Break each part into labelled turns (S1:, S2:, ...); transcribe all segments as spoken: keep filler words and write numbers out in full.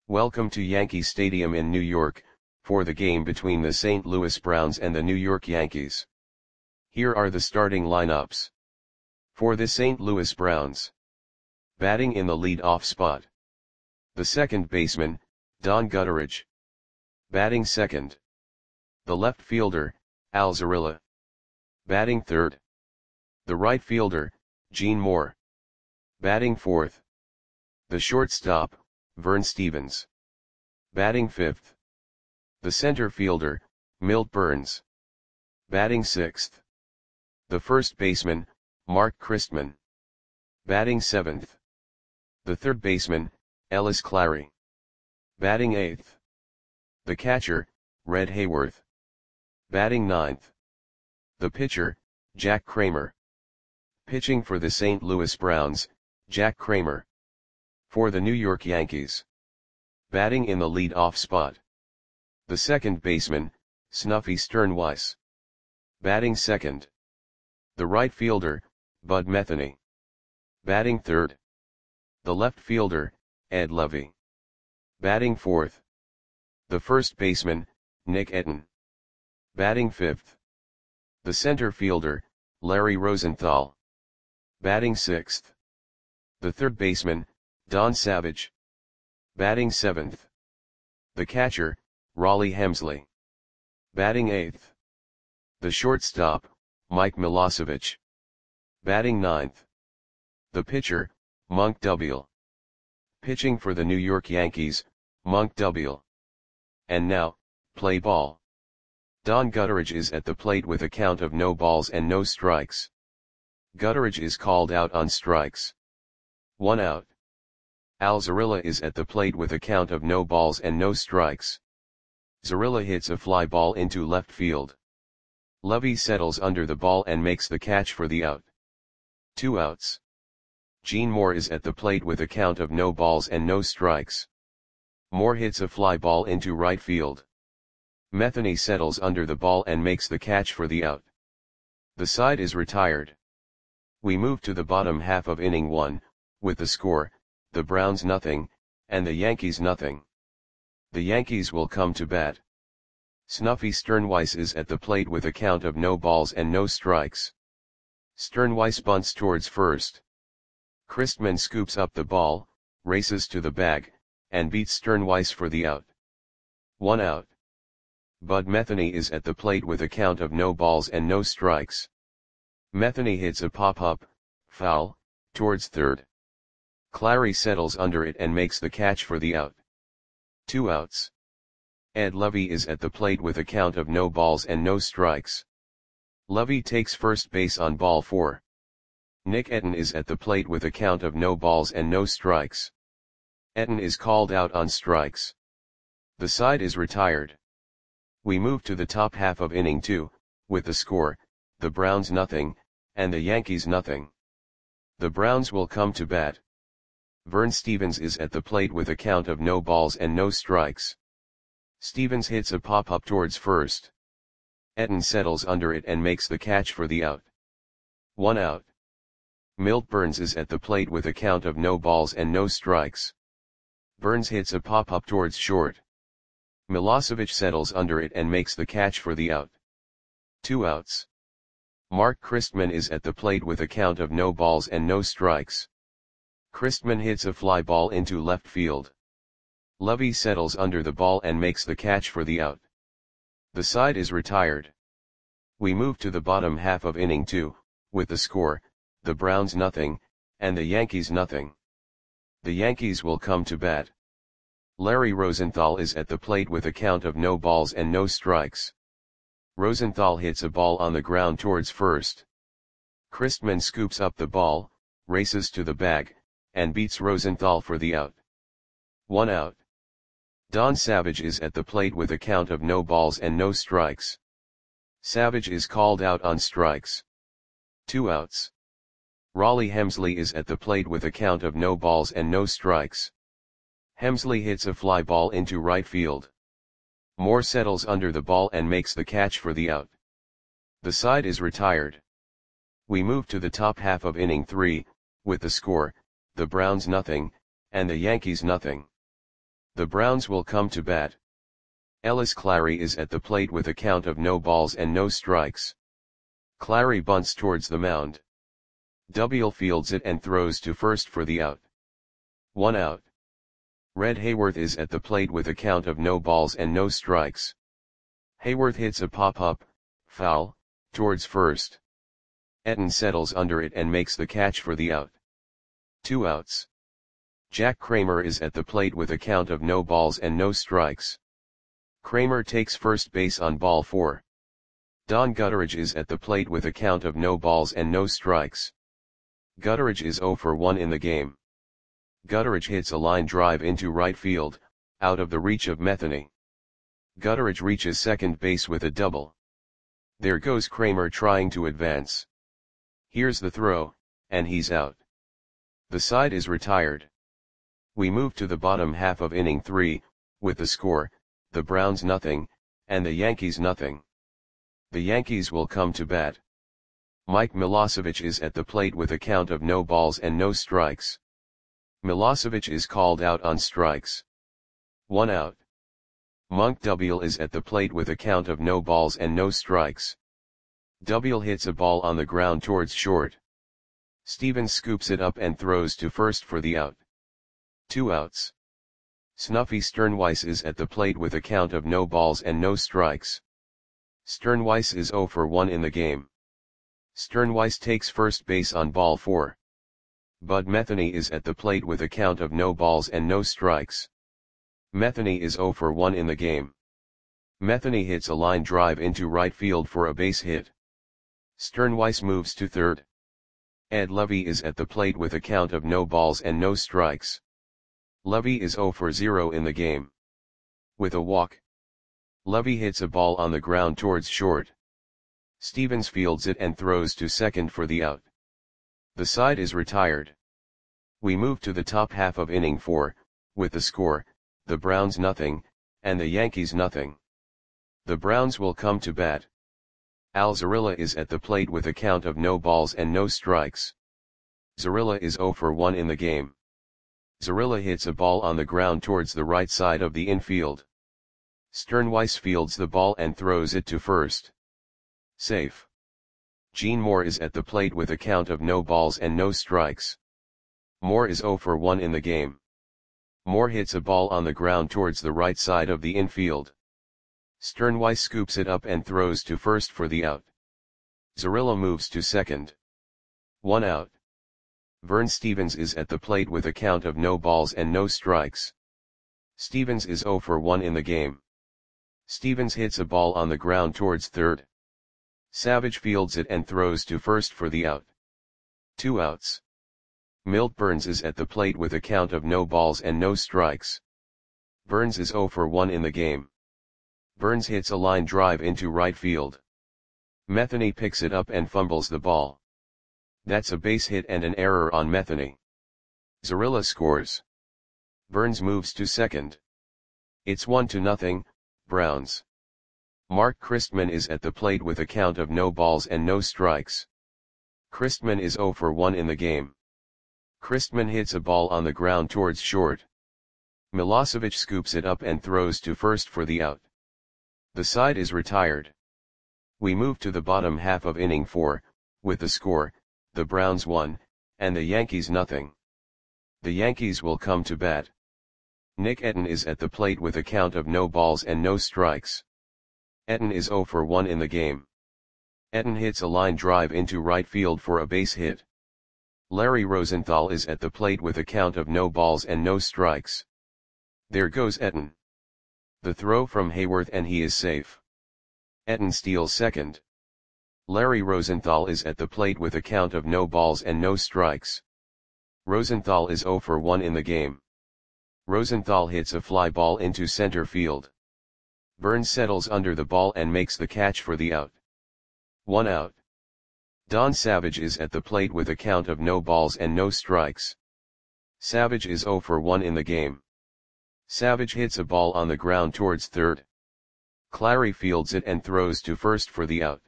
S1: Welcome to Yankee Stadium in New York, for the game between the Saint Louis Browns and the New York Yankees. Here are the starting lineups. For the Saint Louis Browns. Batting in the lead-off spot. The second baseman, Don Gutteridge. Batting second. The left fielder, Al Zarilla. Batting third. The right fielder, Gene Moore. Batting fourth. The shortstop, Vern Stephens. Batting fifth. The center fielder, Milt Burns. Batting sixth. The first baseman, Mark Christman. Batting seventh. The third baseman, Ellis Clary. Batting eighth. The catcher, Red Hayworth. Batting ninth. The pitcher, Jack Kramer. Pitching for the Saint Louis Browns, Jack Kramer. For the New York Yankees. Batting in the lead-off spot. The second baseman, Snuffy Sternweiss. Batting second. The right fielder, Bud Metheny. Batting third. The left fielder, Ed Levy. Batting fourth. The first baseman, Nick Etten. Batting fifth. The center fielder, Larry Rosenthal. Batting sixth. The third baseman, Don Savage. Batting seventh. The catcher, Rollie Hemsley. Batting eighth. The shortstop, Mike Milosevic. Batting ninth. The pitcher, Monk Dubiel. Pitching for the New York Yankees, Monk Dubiel. And now, play ball. Don Gutteridge is at the plate with a count of no balls and no strikes. Gutteridge is called out on strikes. One out. Al Zarilla is at the plate with a count of no balls and no strikes. Zarilla hits a fly ball into left field. Levy settles under the ball and makes the catch for the out. Two outs. Gene Moore is at the plate with a count of no balls and no strikes. Moore hits a fly ball into right field. Metheny settles under the ball and makes the catch for the out. The side is retired. We move to the bottom half of inning one, with the score, the Browns nothing, and the Yankees nothing. The Yankees will come to bat. Snuffy Sternweiss is at the plate with a count of no balls and no strikes. Sternweiss bunts towards first. Christman scoops up the ball, races to the bag, and beats Sternweiss for the out. One out. Bud Metheny is at the plate with a count of no balls and no strikes. Metheny hits a pop-up, foul, towards third. Clary settles under it and makes the catch for the out. Two outs. Ed Levy is at the plate with a count of no balls and no strikes. Levy takes first base on ball four. Nick Etten is at the plate with a count of no balls and no strikes. Etten is called out on strikes. The side is retired. We move to the top half of inning two, with the score, the Browns nothing, and the Yankees nothing. The Browns will come to bat. Vern Stephens is at the plate with a count of no balls and no strikes. Stephens hits a pop-up towards first. Etten settles under it and makes the catch for the out. One out. Milt Burns is at the plate with a count of no balls and no strikes. Burns hits a pop-up towards short. Milosevic settles under it and makes the catch for the out. Two outs. Mark Christman is at the plate with a count of no balls and no strikes. Christman hits a fly ball into left field. Levy settles under the ball and makes the catch for the out. The side is retired. We move to the bottom half of inning two, with the score, the Browns nothing, and the Yankees nothing. The Yankees will come to bat. Larry Rosenthal is at the plate with a count of no balls and no strikes. Rosenthal hits a ball on the ground towards first. Christman scoops up the ball, races to the bag, and beats Rosenthal for the out. One out. Don Savage is at the plate with a count of no balls and no strikes. Savage is called out on strikes. Two outs. Rollie Hemsley is at the plate with a count of no balls and no strikes. Hemsley hits a fly ball into right field. Moore settles under the ball and makes the catch for the out. The side is retired. We move to the top half of inning three, with the score, the Browns nothing, and the Yankees nothing. The Browns will come to bat. Ellis Clary is at the plate with a count of no balls and no strikes. Clary bunts towards the mound. Double fields it and throws to first for the out. One out. Red Hayworth is at the plate with a count of no balls and no strikes. Hayworth hits a pop-up, foul, towards first. Etten settles under it and makes the catch for the out. Two outs. Jack Kramer is at the plate with a count of no balls and no strikes. Kramer takes first base on ball four. Don Gutteridge is at the plate with a count of no balls and no strikes. Gutteridge is zero for one in the game. Gutteridge hits a line drive into right field, out of the reach of Metheny. Gutteridge reaches second base with a double. There goes Kramer trying to advance. Here's the throw, and he's out. The side is retired. We move to the bottom half of inning three, with the score, the Browns nothing, and the Yankees nothing. The Yankees will come to bat. Mike Milosevic is at the plate with a count of no balls and no strikes. Milosevic is called out on strikes. One out. Monk Double is at the plate with a count of no balls and no strikes. Double hits a ball on the ground towards short. Stevens scoops it up and throws to first for the out. Two outs. Snuffy Sternweiss is at the plate with a count of no balls and no strikes. Sternweiss is zero for one in the game. Sternweiss takes first base on ball four. Bud Metheny is at the plate with a count of no balls and no strikes. Metheny is zero for one in the game. Metheny hits a line drive into right field for a base hit. Sternweiss moves to third. Ed Levy is at the plate with a count of no balls and no strikes. Levy is zero for zero in the game. With a walk. Levy hits a ball on the ground towards short. Stevens fields it and throws to second for the out. The side is retired. We move to the top half of inning four, with the score, the Browns nothing, and the Yankees nothing. The Browns will come to bat. Al Zarilla is at the plate with a count of no balls and no strikes. Zarilla is zero for one in the game. Zarilla hits a ball on the ground towards the right side of the infield. Sternweiss fields the ball and throws it to first. Safe. Gene Moore is at the plate with a count of no balls and no strikes. Moore is zero for one in the game. Moore hits a ball on the ground towards the right side of the infield. Sternweiss scoops it up and throws to first for the out. Zarilla moves to second. One out. Vern Stevens is at the plate with a count of no balls and no strikes. Stevens is zero for one in the game. Stevens hits a ball on the ground towards third. Savage fields it and throws to first for the out. Two outs. Milt Burns is at the plate with a count of no balls and no strikes. Burns is zero for one in the game. Burns hits a line drive into right field. Metheny picks it up and fumbles the ball. That's a base hit and an error on Metheny. Zarilla scores. Burns moves to second. It's one to nothing, Browns. Mark Christman is at the plate with a count of no balls and no strikes. Christman is zero for one in the game. Christman hits a ball on the ground towards short. Milosevic scoops it up and throws to first for the out. The side is retired. We move to the bottom half of inning four, with the score, the Browns one, and the Yankees nothing. The Yankees will come to bat. Nick Etten is at the plate with a count of no balls and no strikes. Etten is zero for one in the game. Etten hits a line drive into right field for a base hit. Larry Rosenthal is at the plate with a count of no balls and no strikes. There goes Etten. The throw from Hayworth and he is safe. Etten steals second. Larry Rosenthal is at the plate with a count of no balls and no strikes. Rosenthal is zero for one in the game. Rosenthal hits a fly ball into center field. Burns settles under the ball and makes the catch for the out. One out. Don Savage is at the plate with a count of no balls and no strikes. Savage is zero for one in the game. Savage hits a ball on the ground towards third. Clary fields it and throws to first for the out.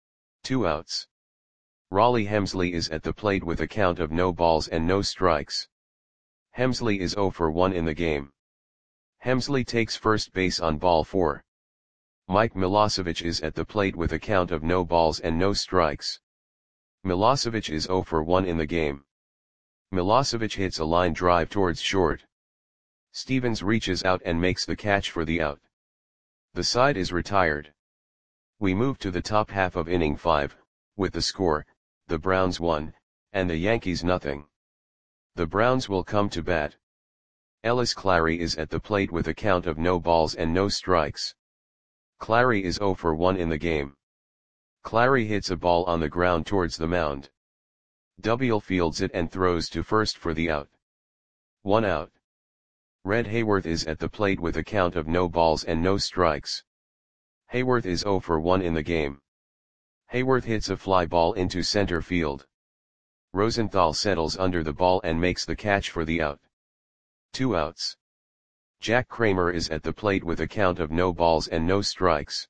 S1: Two outs. Raleigh Hemsley is at the plate with a count of no balls and no strikes. Hemsley is zero for one in the game. Hemsley takes first base on ball four. Mike Milosevic is at the plate with a count of no balls and no strikes. Milosevic is zero for one in the game. Milosevic hits a line drive towards short. Stevens reaches out and makes the catch for the out. The side is retired. We move to the top half of inning five, with the score, the Browns one, and the Yankees nothing. The Browns will come to bat. Ellis Clary is at the plate with a count of no balls and no strikes. Clary is zero for one in the game. Clary hits a ball on the ground towards the mound. Double fields it and throws to first for the out. One out. Red Hayworth is at the plate with a count of no balls and no strikes. Hayworth is zero for one in the game. Hayworth hits a fly ball into center field. Rosenthal settles under the ball and makes the catch for the out. Two outs. Jack Kramer is at the plate with a count of no balls and no strikes.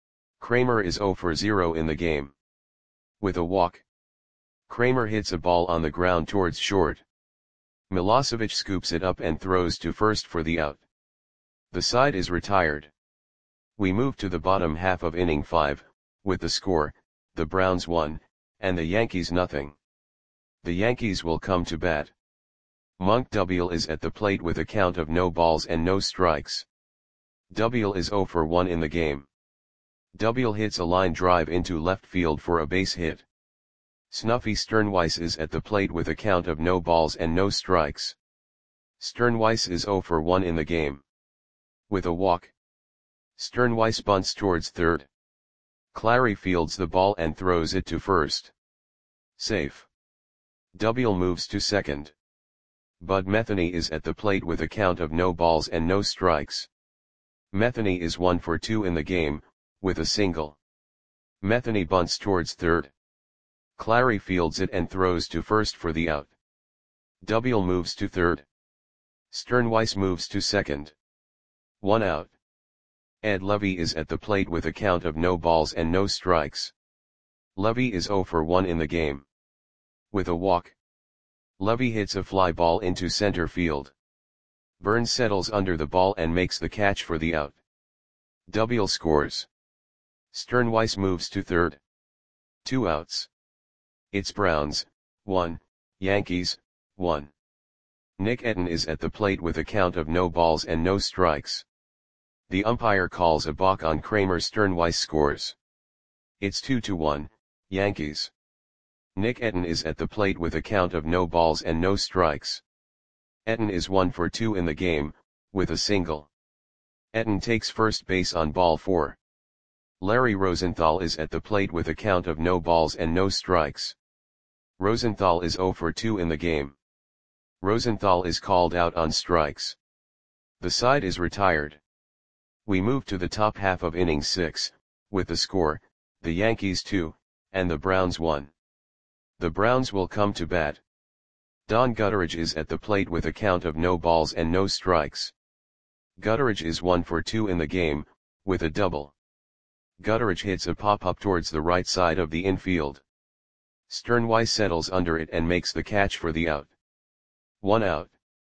S1: Kramer is zero for zero in the game. With a walk. Kramer hits a ball on the ground towards short. Milosevic scoops it up and throws to first for the out. The side is retired. We move to the bottom half of inning five, with the score, the Browns one, and the Yankees nothing. The Yankees will come to bat. Monk Double is at the plate with a count of no balls and no strikes. Double is zero for one in the game. Double hits a line drive into left field for a base hit. Snuffy Sternweiss is at the plate with a count of no balls and no strikes. Sternweiss is zero for one in the game. With a walk. Sternweiss bunts towards third. Clary fields the ball and throws it to first. Safe. Double moves to second. Bud Metheny is at the plate with a count of no balls and no strikes. Metheny is one for two in the game, with a single. Metheny bunts towards third. Clary fields it and throws to first for the out. Double moves to third. Sternweiss moves to second. One out. Ed Levy is at the plate with a count of no balls and no strikes. Levy is zero for one in the game. With a walk. Levy hits a fly ball into center field. Burns settles under the ball and makes the catch for the out. Double scores. Sternweiss moves to third. Two outs. It's Browns, one, Yankees, one. Nick Etten is at the plate with a count of no balls and no strikes. The umpire calls a balk on Kramer. Sternweiss scores. It's two to one, Yankees. Nick Etten is at the plate with a count of no balls and no strikes. Etten is one for two in the game, with a single. Etten takes first base on ball four. Larry Rosenthal is at the plate with a count of no balls and no strikes. Rosenthal is zero for two in the game. Rosenthal is called out on strikes. The side is retired. We move to the top half of inning six, with the score, the Yankees two, and the Browns one. The Browns will come to bat. Don Gutteridge is at the plate with a count of no balls and no strikes. Gutteridge is one for two in the game, with a double. Gutteridge hits a pop-up towards the right side of the infield. Sternweiss settles under it and makes the catch for the out. One out.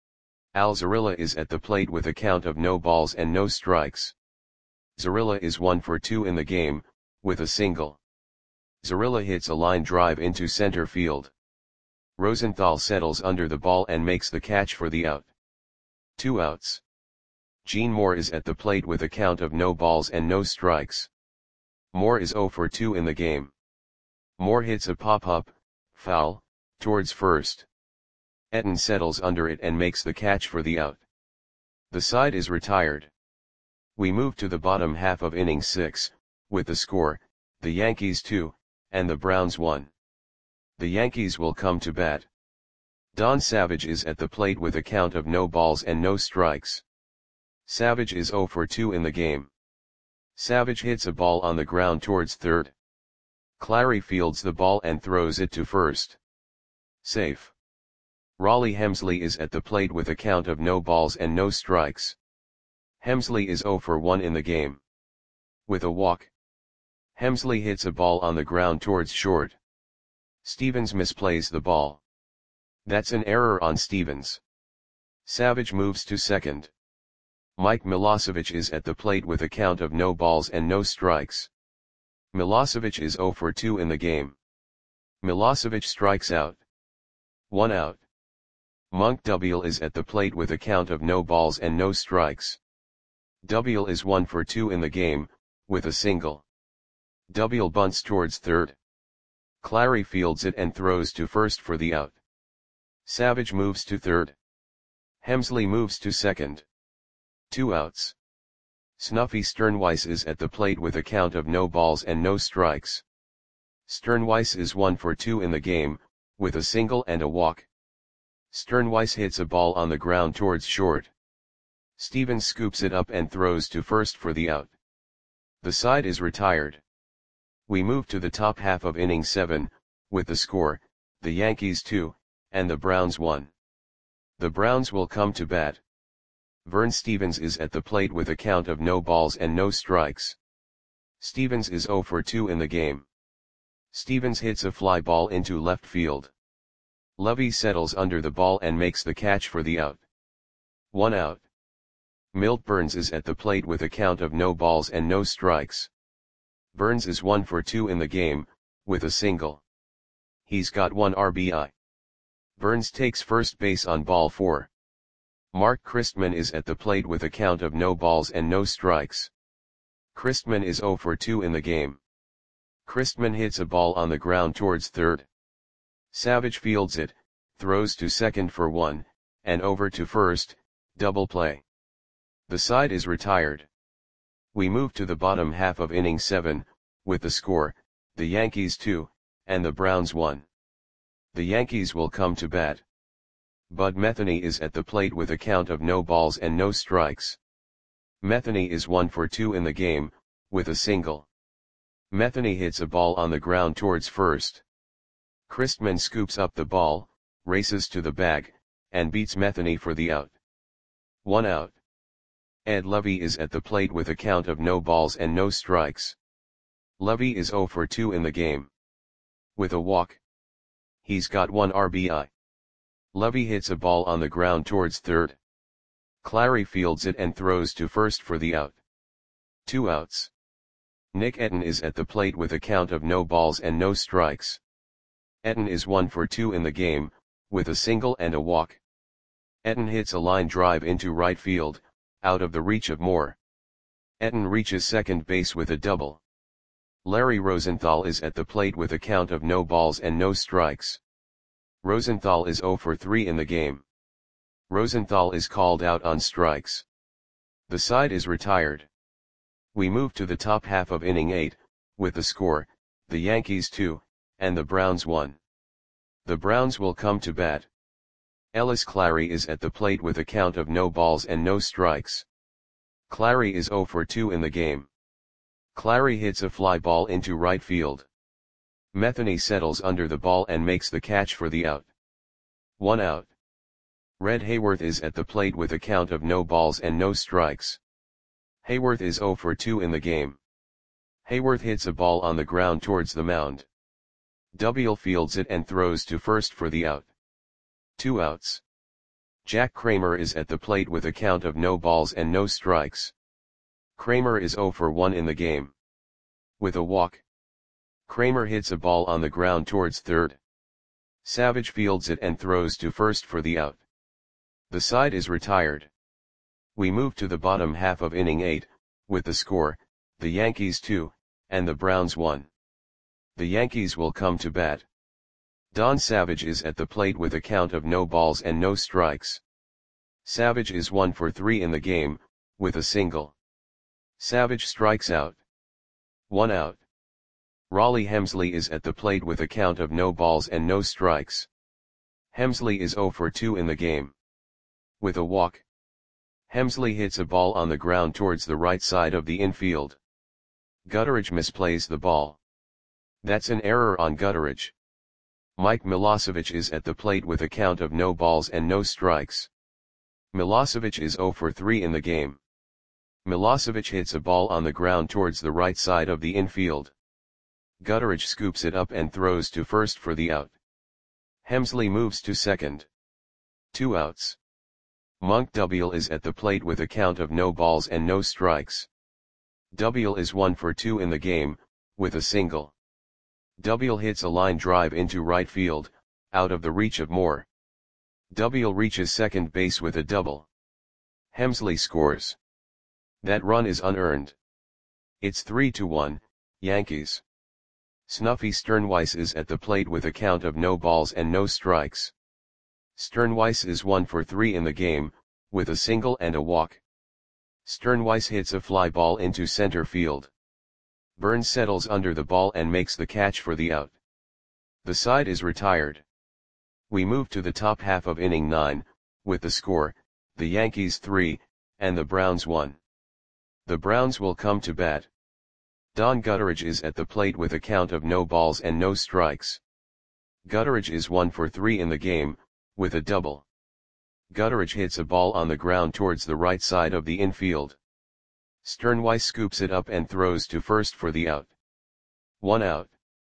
S1: Al Zarilla is at the plate with a count of no balls and no strikes. Zarilla is one for two in the game, with a single. Zarilla hits a line drive into center field. Rosenthal settles under the ball and makes the catch for the out. Two outs. Gene Moore is at the plate with a count of no balls and no strikes. Moore is zero for two in the game. Moore hits a pop-up, foul, towards first. Etten settles under it and makes the catch for the out. The side is retired. We move to the bottom half of inning six, with the score, the Yankees two, and the Browns one. The Yankees will come to bat. Don Savage is at the plate with a count of no balls and no strikes. Savage is zero for two in the game. Savage hits a ball on the ground towards third. Clary fields the ball and throws it to first. Safe. Raleigh Hemsley is at the plate with a count of no balls and no strikes. Hemsley is zero for one in the game. With a walk. Hemsley hits a ball on the ground towards short. Stevens misplays the ball. That's an error on Stevens. Savage moves to second. Mike Milosevic is at the plate with a count of no balls and no strikes. Milosevic is zero for two in the game. Milosevic strikes out. One out. Monk W is at the plate with a count of no balls and no strikes. W is one for two in the game, with a single. W bunts towards third. Clary fields it and throws to first for the out. Savage moves to third. Hemsley moves to second. Two outs. Snuffy Sternweiss is at the plate with a count of no balls and no strikes. Sternweiss is one for two in the game, with a single and a walk. Sternweiss hits a ball on the ground towards short. Stevens scoops it up and throws to first for the out. The side is retired. We move to the top half of inning seven, with the score, the Yankees two, and the Browns one. The Browns will come to bat. Vern Stevens is at the plate with a count of no balls and no strikes. Stevens is zero for two in the game. Stevens hits a fly ball into left field. Lovey settles under the ball and makes the catch for the out. One out. Milt Burns is at the plate with a count of no balls and no strikes. Burns is one for two in the game, with a single. He's got one R B I. Burns takes first base on ball four. Mark Christman is at the plate with a count of no balls and no strikes. Christman is zero for two in the game. Christman hits a ball on the ground towards third. Savage fields it, throws to second for one, and over to first, double play. The side is retired. We move to the bottom half of inning seven, with the score, the Yankees two, and the Browns one. The Yankees will come to bat. Bud Metheny is at the plate with a count of no balls and no strikes. Metheny is one for two in the game, with a single. Metheny hits a ball on the ground towards first. Christman scoops up the ball, races to the bag, and beats Metheny for the out. One out. Ed Lovey is at the plate with a count of no balls and no strikes. Lovey is zero for two in the game. With a walk. He's got one R B I. Lovey hits a ball on the ground towards third. Clary fields it and throws to first for the out. Two outs. Nick Etten is at the plate with a count of no balls and no strikes. Etten is one for two in the game, with a single and a walk. Etten hits a line drive into right field, out of the reach of Moore. Etten reaches second base with a double. Larry Rosenthal is at the plate with a count of no balls and no strikes. Rosenthal is zero for three in the game. Rosenthal is called out on strikes. The side is retired. We move to the top half of inning eight, with the score, the Yankees two, and the Browns one. The Browns will come to bat. Ellis Clary is at the plate with a count of no balls and no strikes. Clary is zero for two in the game. Clary hits a fly ball into right field. Metheny settles under the ball and makes the catch for the out. One out. Red Hayworth is at the plate with a count of no balls and no strikes. Hayworth is zero for two in the game. Hayworth hits a ball on the ground towards the mound. W fields it and throws to first for the out. Two outs. Jack Kramer is at the plate with a count of no balls and no strikes. Kramer is zero for one in the game. With a walk. Kramer hits a ball on the ground towards third. Savage fields it and throws to first for the out. The side is retired. We move to the bottom half of inning eight, with the score, the Yankees two, and the Browns one. The Yankees will come to bat. Don Savage is at the plate with a count of no balls and no strikes. Savage is one for three in the game, with a single. Savage strikes out. One out. Raleigh Hemsley is at the plate with a count of no balls and no strikes. Hemsley is zero for two in the game. With a walk. Hemsley hits a ball on the ground towards the right side of the infield. Gutteridge misplays the ball. That's an error on Gutteridge. Mike Milosevic is at the plate with a count of no balls and no strikes. Milosevic is zero for three in the game. Milosevic hits a ball on the ground towards the right side of the infield. Gutteridge scoops it up and throws to first for the out. Hemsley moves to second. Two outs. Monk W is at the plate with a count of no balls and no strikes. W is one for two in the game, with a single. W hits a line drive into right field, out of the reach of Moore. W reaches second base with a double. Hemsley scores. That run is unearned. It's three to one, Yankees. Snuffy Sternweiss is at the plate with a count of no balls and no strikes. Sternweiss is one for three in the game, with a single and a walk. Sternweiss hits a fly ball into center field. Burns settles under the ball and makes the catch for the out. The side is retired. We move to the top half of inning nine, with the score, the Yankees three, and the Browns one. The Browns will come to bat. Don Gutteridge is at the plate with a count of no balls and no strikes. Gutteridge is one for three in the game, with a double. Gutteridge hits a ball on the ground towards the right side of the infield. Sternweiss scoops it up and throws to first for the out. One out.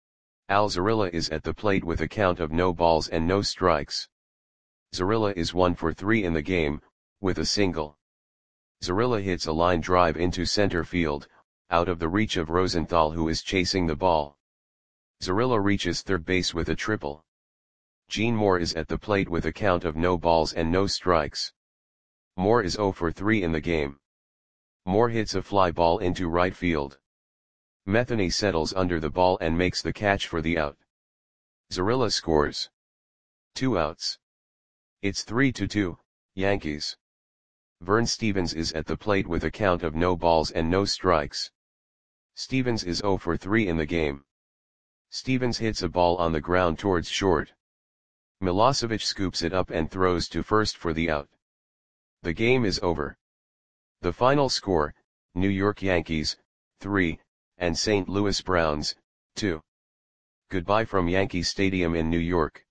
S1: Al Zarilla is at the plate with a count of no balls and no strikes. Zarilla is one for three in the game, with a single. Zarilla hits a line drive into center field, out of the reach of Rosenthal, who is chasing the ball. Zarilla reaches third base with a triple. Gene Moore is at the plate with a count of no balls and no strikes. Moore is zero for three in the game. Moore hits a fly ball into right field. Metheny settles under the ball and makes the catch for the out. Zarilla scores. Two outs. It's three to two, Yankees. Vern Stevens is at the plate with a count of no balls and no strikes. Stevens is zero for three in the game. Stevens hits a ball on the ground towards short. Milosevic scoops it up and throws to first for the out. The game is over. The final score, New York Yankees, three, and Saint Louis Browns, two. Goodbye from Yankee Stadium in New York.